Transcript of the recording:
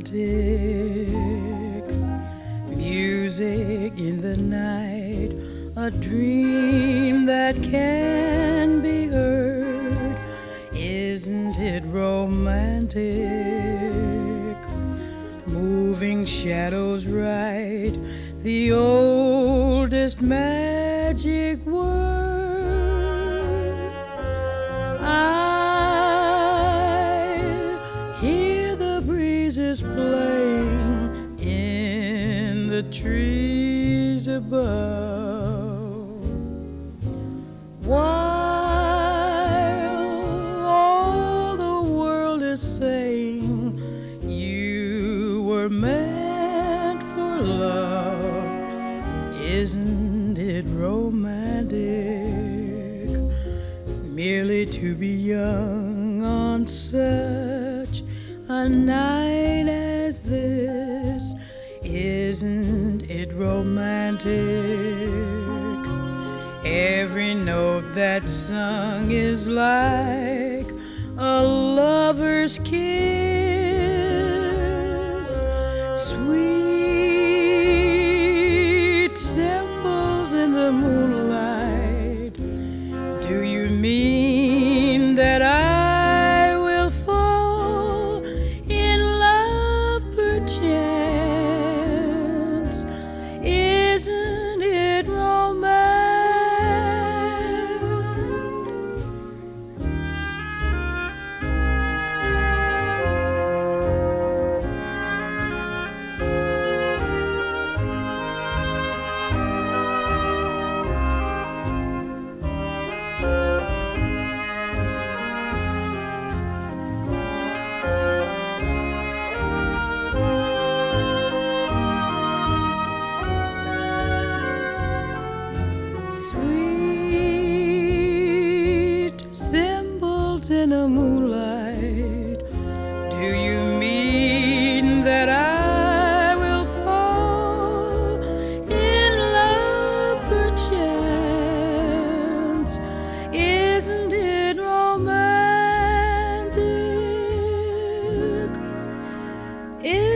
Music in the night, a dream that can be heard. Isn't it romantic? Moving shadows write the oldest magic word. I hear the breezes playing in the trees above, while all the world is saying you were meant for love. Isn't it romantic merely to be young on such a night as this? Isn't it romantic? Every note that's sung is like a lover's kiss. Sweet dimples in the moonlight. Do you mean that I will fall in love perchance? Isn't it romance? Sweet symbols in the moonlight. Do you mean that I will fall in love perchance? Isn't it romantic?